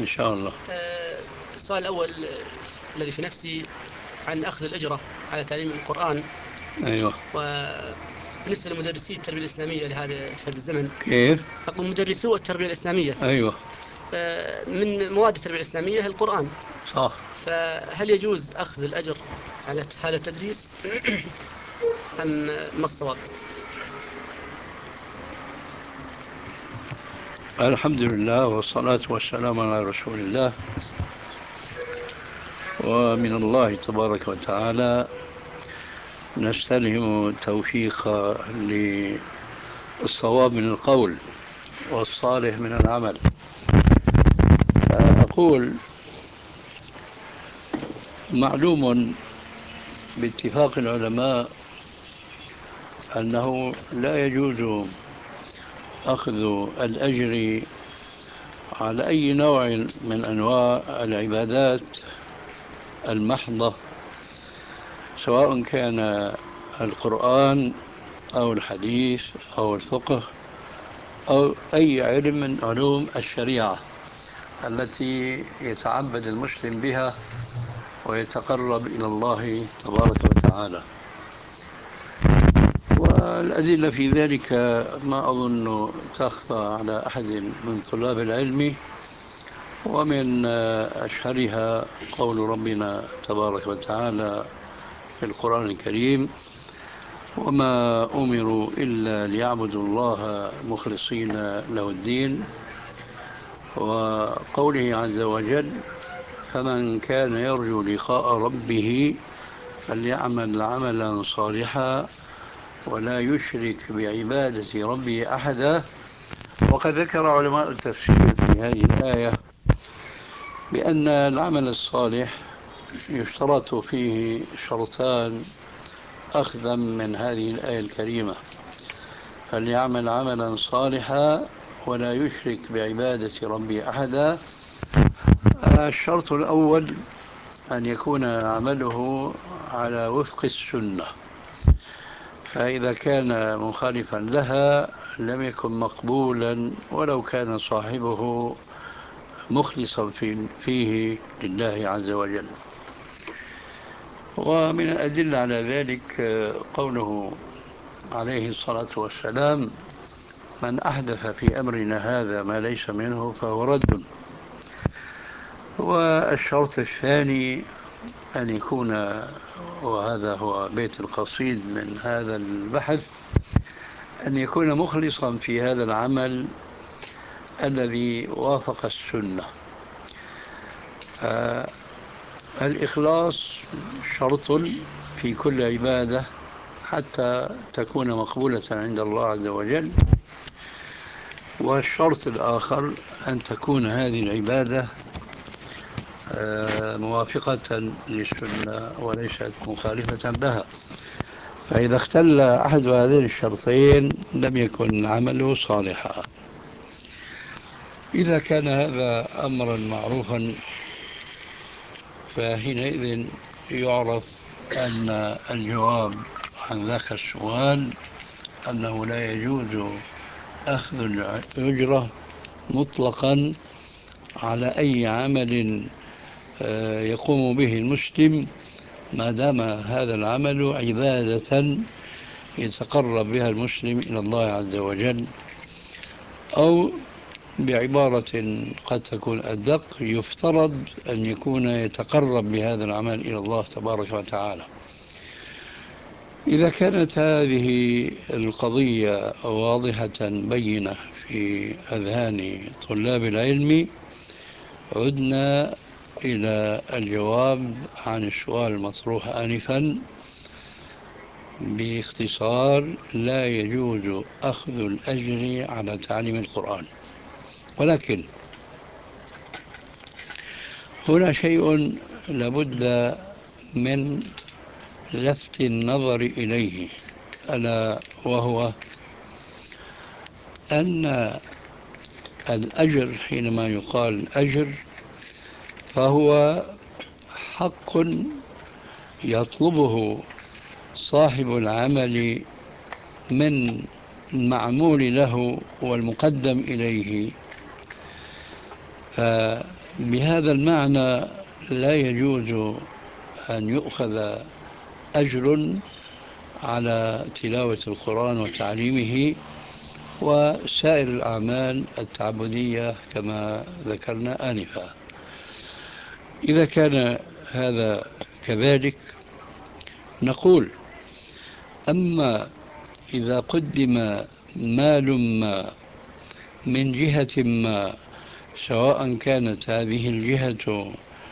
شاء الله. السؤال الأول الذي في نفسي عن أخذ الأجرة على تعليم القرآن، أيوه. وبالنسبة لمدرسي التربية الإسلامية في هذا الزمن. كيف؟ أقول مدرسو التربية الإسلامية، أيوه. من مواد التربية الإسلامية القرآن، صح. فهل يجوز أخذ الأجر على هذا التدريس أم ما الصواب؟ الحمد لله والصلاة والسلام على رسول الله. ومن الله تبارك وتعالى نستلهم التوفيق للصواب من القول والصالح من العمل. أقول معلوم باتفاق العلماء أنه لا يجوز أخذ الأجر على أي نوع من أنواع العبادات المحضة، سواء كان القرآن أو الحديث أو الفقه أو أي علم من علوم الشريعة التي يتعبد المسلم بها ويتقرب إلى الله تبارك وتعالى. والأدلة في ذلك ما أظن تخفى على أحد من طلاب العلم، ومن أشهرها قول ربنا تبارك وتعالى في القرآن الكريم: وما أمروا إلا ليعبدوا الله مخلصين له الدين. وقوله عز وجل: فمن كان يرجو لقاء ربه فليعمل عملا صالحا ولا يشرك بعبادة ربه أحدا. وقد ذكر علماء التفسير في هذه الآية بأن العمل الصالح يشترط فيه شرطان أخذا من هذه الآية الكريمة: فليعمل عملا صالحا ولا يشرك بعبادة ربه أحدا. الشرط الأول أن يكون عمله على وفق السنة، فإذا كان مخالفا لها لم يكن مقبولا ولو كان صاحبه مخلصا فيه لله عز وجل. ومن الأدلة على ذلك قوله عليه الصلاة والسلام: من أحدث في أمرنا هذا ما ليس منه فهو رد. والشرط الثاني أن يكون، وهذا هو بيت القصيد من هذا البحث، أن يكون مخلصا في هذا العمل الذي وافق السنة. الإخلاص شرط في كل عبادة حتى تكون مقبولة عند الله عز وجل. والشرط الآخر أن تكون هذه العبادة موافقة للسنة وليست مخالفة لها، فإذا اختل أحد هذين الشرطين لم يكن عمله صالحا. إذا كان هذا أمرا معروفا فحينئذ يعرف أن الجواب عن ذاك السؤال أنه لا يجوز أخذ الأجرة مطلقا على أي عمل يقوم به المسلم ما دام هذا العمل عبادة يتقرب بها المسلم إلى الله عز وجل، أو بعبارة قد تكون أدق: يفترض أن يكون يتقرب بهذا العمل إلى الله تبارك وتعالى. إذا كانت هذه القضية واضحة بينة في أذهان طلاب العلم، عدنا إلى الجواب عن السؤال المطروح آنفا باختصار: لا يجوز أخذ الأجر على تعليم القرآن. ولكن هنا شيء لابد من لفت النظر إليه، ألا وهو أن الأجر حينما يقال أجر فهو حق يطلبه صاحب العمل من المعمول له والمقدم إليه. بهذا المعنى لا يجوز أن يؤخذ أجر على تلاوة القرآن وتعليمه وسائر الأعمال التعبدية كما ذكرنا آنفا. إذا كان هذا كذلك نقول: أما إذا قدم مال ما من جهة ما، سواء كانت هذه الجهة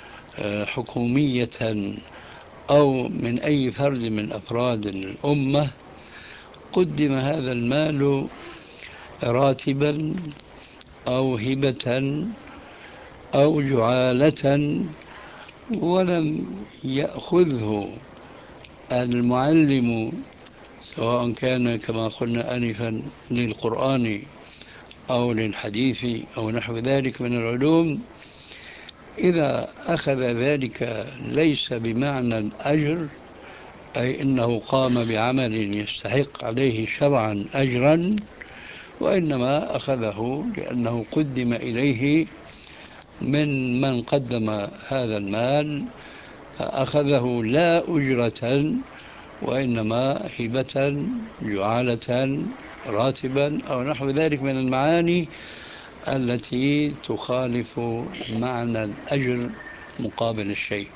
حكومية أو من أي فرد من أفراد الأمة، قدم هذا المال راتبا أو هبة أو جعالة، ولم يأخذه المعلم، سواء كان كما قلنا آنفا للقرآن أو للحديث أو نحو ذلك من العلوم، إذا أخذ ذلك ليس بمعنى الأجر، أي أنه قام بعمل يستحق عليه شرعا أجرا، وإنما أخذه لأنه قدم إليه من قدم هذا المال، فأخذه لا أجرة وإنما هبة، جعالة، راتبا أو نحو ذلك من المعاني التي تخالف معنى الأجر مقابل الشيء.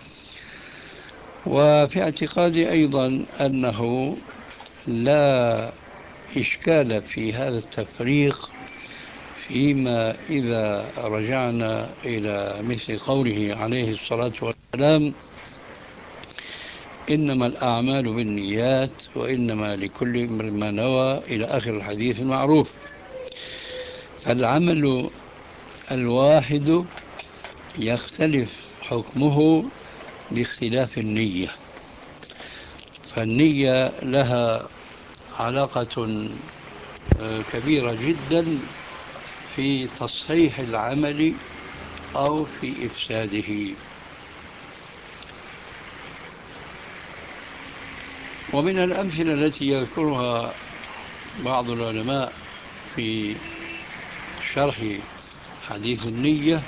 وفي اعتقادي أيضا أنه لا إشكال في هذا التفريق فيما إذا رجعنا إلى مثل قوله عليه الصلاة والسلام: إنما الأعمال بالنيات وإنما لكل امرئ ما نوى، إلى آخر الحديث المعروف. فالعمل الواحد يختلف حكمه باختلاف النية، فالنية لها علاقة كبيرة جدا في تصحيح العمل أو في إفساده. ومن الأمثلة التي يذكرها بعض العلماء في شرح حديث النية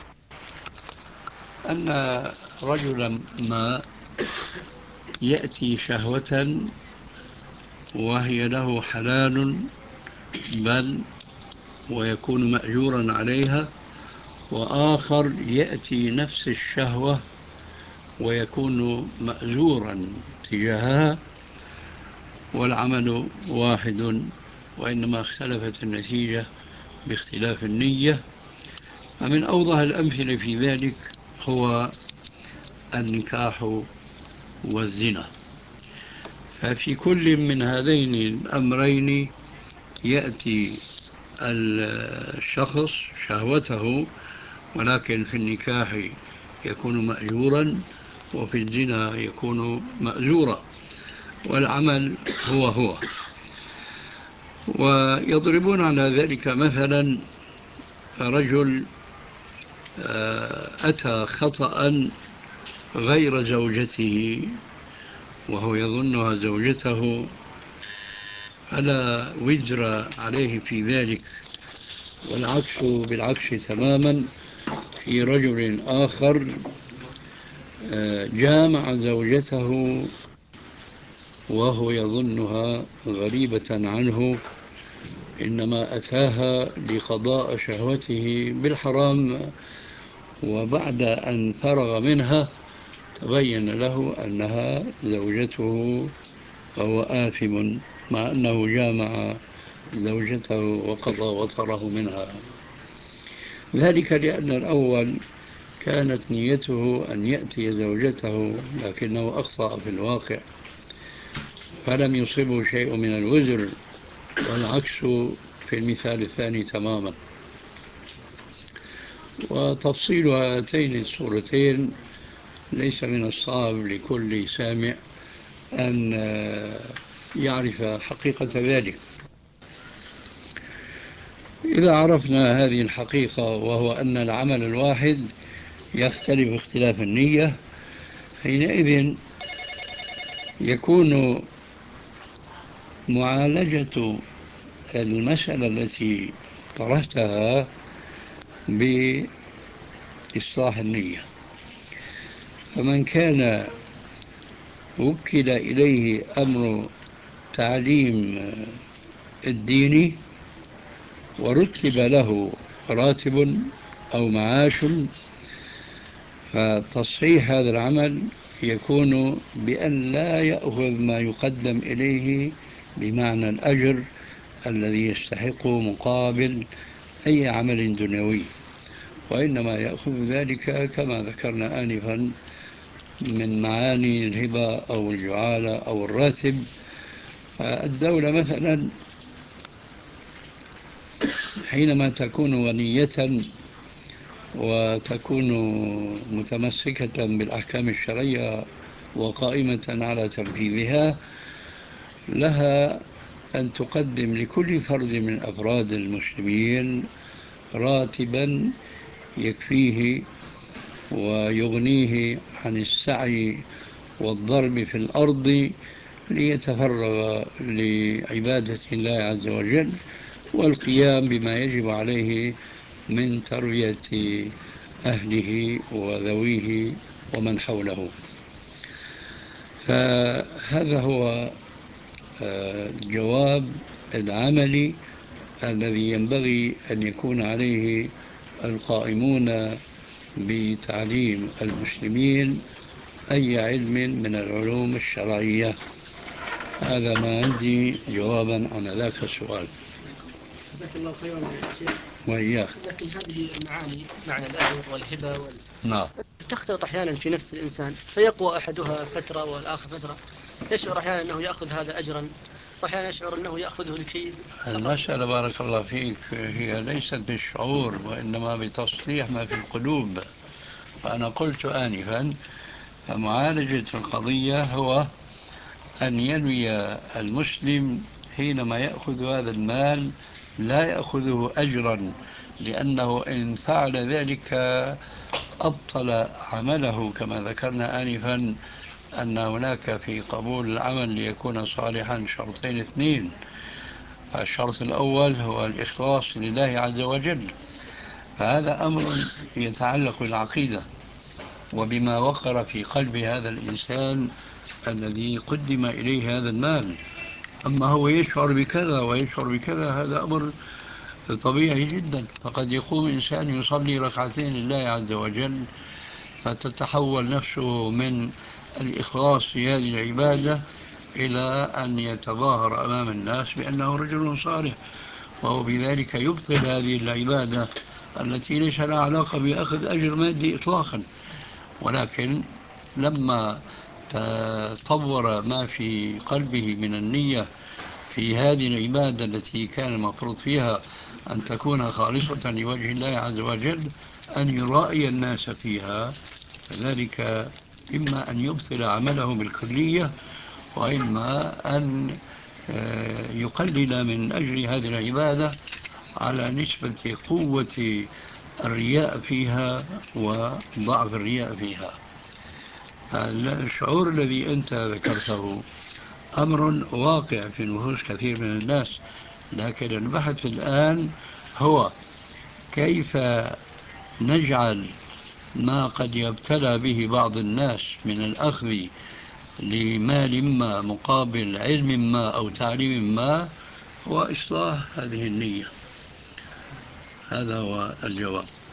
أن رجلا ما يأتي شهوة وهي له حلال، بل ويكون مأجورا عليها، وآخر يأتي نفس الشهوة ويكون مأجورا تجاهها، والعمل واحد، وإنما اختلفت النتيجة باختلاف النية. فمن أوضح الأمثلة في ذلك هو النكاح والزنا. ففي كل من هذين الأمرين يأتي الشخص شهوته، ولكن في النكاح يكون مأجورا وفي الزنا يكون مأجورا، والعمل هو هو. ويضربون على ذلك مثلا رجل أتى خطأ غير زوجته وهو يظنها زوجته، فلا وزر عليه في ذلك. والعكس بالعكس تماما، في رجل آخر جامع زوجته وهو يظنها غريبة عنه، إنما أتاها لقضاء شهوته بالحرام، وبعد أن فرغ منها تبين له أنها زوجته، فهو آثم مع أنه جامع زوجته وقضى وطره منها. ذلك لأن الأول كانت نيته أن يأتي زوجته، لكنه أخطأ في الواقع فلم يصبه شيء من الوزر، والعكس في المثال الثاني تماما. وتفصيل هاتين الصورتين ليس من الصعب لكل سامع أن يعرف حقيقة ذلك. إذا عرفنا هذه الحقيقة، وهو أن العمل الواحد يختلف اختلاف النية، حينئذ يكون معالجة المسألة التي طرحتها إصلاح النية. فمن كان وكل إليه أمر تعليم الدين ورتب له راتب أو معاش، فتصحيح هذا العمل يكون بأن لا يأخذ ما يقدم إليه بمعنى الأجر الذي يستحقه مقابل أي عمل دنيوي، وإنما يأخذ ذلك كما ذكرنا آنفا من معاني الهبة أو الجعالة أو الراتب. فالدولة مثلا حينما تكون غنية وتكون متمسكة بالأحكام الشرعية وقائمة على تنفيذها، لها أن تقدم لكل فرد من أفراد المسلمين راتبا يكفيه ويغنيه عن السعي والضرب في الأرض ليتفرغ لعبادة الله عز وجل والقيام بما يجب عليه من تربية أهله وذويه ومن حوله. فهذا هو الجواب العملي الذي ينبغي أن يكون عليه القائمون بتعليم المسلمين أي علم من العلوم الشرعية. هذا ما عندي جوابا عن ذاك السؤال. جزاك الله خيرا يا شيخ. وإياك. لكن هذه المعاني، معنى الأجر والهبة نعم. تختلط أحيانا في نفس الإنسان، فيقوى أحدها فترة والآخر فترة، يشعر أحيانا أنه يأخذ هذا أجرا وأحيانا يشعر أنه يأخذه لكي المسألة بارك الله فيك هي ليست بالشعور وإنما بتصليح ما في القلوب. فأنا قلت آنفا فمعالجة القضية هو أن ينوي المسلم حينما يأخذ هذا المال لا يأخذه أجرا، لأنه إن فعل ذلك أبطل عمله، كما ذكرنا آنفا أن هناك في قبول العمل ليكون صالحا شرطين اثنين. الشرط الأول هو الإخلاص لله عز وجل، فهذا أمر يتعلق بالعقيدة وبما وقر في قلب هذا الإنسان الذي قدم إليه هذا المال. أما هو يشعر بكذا ويشعر بكذا هذا أمر طبيعي جدا. فقد يقوم إنسان يصلي ركعتين لله عز وجل فتتحول نفسه من الإخلاص في هذه العبادة إلى أن يتظاهر أمام الناس بأنه رجل صالح، وهو بذلك يبطل هذه العبادة التي ليس لها علاقة بأخذ أجر مادي إطلاقا. ولكن لما تطور ما في قلبه من النية في هذه العبادة التي كان المفروض فيها أن تكون خالصة لوجه الله عز وجل، أن يرائي الناس فيها، فذلك إما أن يبطل عمله بالكلية وإما أن يقلل من أجل هذه العبادة على نسبة قوة الرياء فيها وضعف الرياء فيها. الشعور الذي أنت ذكرته أمر واقع في نفوس كثير من الناس، لكن البحث الآن هو كيف نجعل ما قد يبتلى به بعض الناس من الأخذ لمال ما مقابل علم ما أو تعليم ما هو إصلاح هذه النية. هذا هو الجواب.